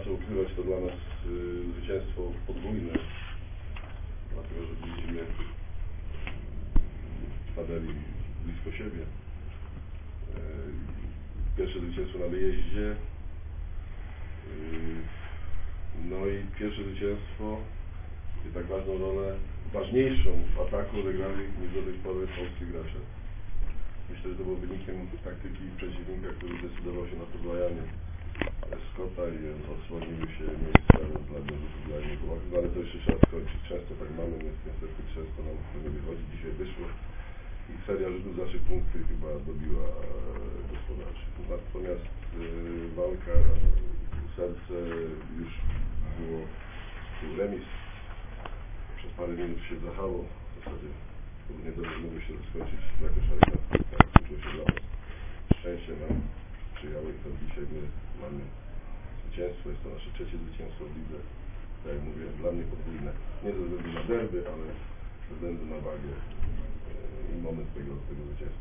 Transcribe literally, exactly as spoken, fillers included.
co ukrywać, to dla nas y, zwycięstwo podwójne, dlatego że widzimy, stanęli blisko siebie. Y, pierwsze zwycięstwo na wyjeździe, y, no i pierwsze zwycięstwo, i tak ważną rolę, ważniejszą w ataku odegrali niż do tej pory polscy gracze. Myślę, że to było wynikiem taktyki przeciwnika, który zdecydował się na podwajanie Scotta i odsłoniły się miejsca dla rzutów dla niego. No ale to jeszcze trzeba skończyć. Często tak mamy, więc niestety często nam to nie wychodzi. Dzisiaj wyszło i seria rzutów za trzy punkty chyba dobiła gospodarczy. Natomiast yy, walka, serce już było remis. Przez parę minut się zahało. W zasadzie nie mogło się skończyć jako szalika. Tak skończyło się dla nas. Szczęście nam przyjało i to dzisiaj my mamy zwycięstwo. Jest to nasze trzecie zwycięstwo w lidze. Tak jak mówię, dla mnie podwójne. Nie ze względu na derby, ale ze względu na wagę i moment tego, tego zwycięstwa.